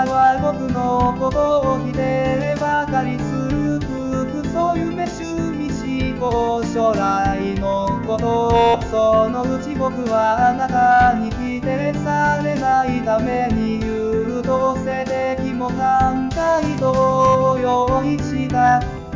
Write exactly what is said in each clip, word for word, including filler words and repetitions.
たは僕のことを否定ばかりする服装夢趣味思考将来のことをそのうち僕はあなたに否定されないために優等生的模範解答を用意した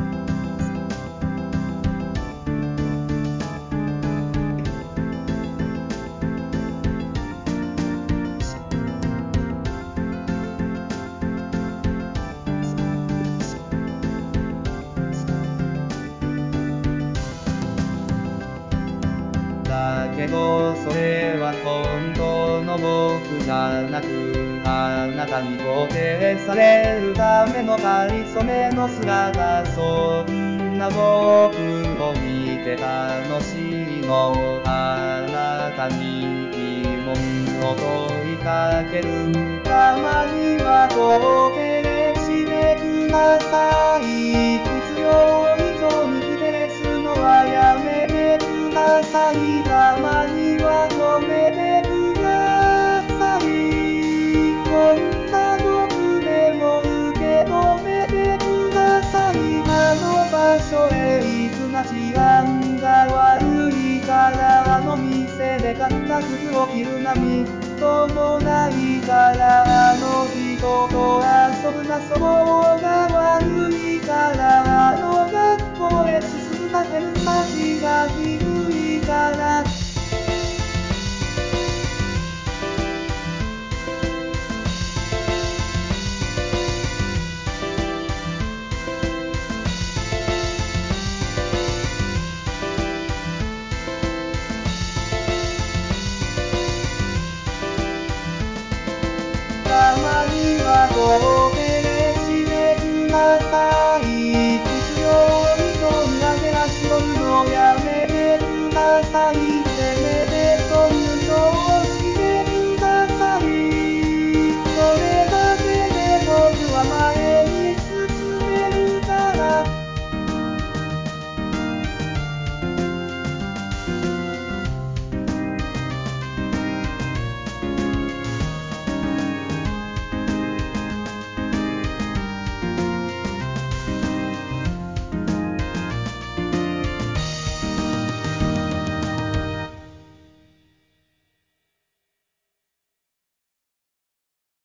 だけどそれは本当の僕じゃなくあなたに肯定されるためのかりそめの姿そんな僕を見て楽しいのあなたに疑問を問いかけるたまには肯定してください必要以上に否定するのはやめてくださいたまには止めてくださいこんな僕でも受け止めてくださいあの場所へ行くが治安が悪いからあの店で買った服を着るなみっともないからあの人と遊ぶなそこが悪いからあの学校へ進むな偏差値が低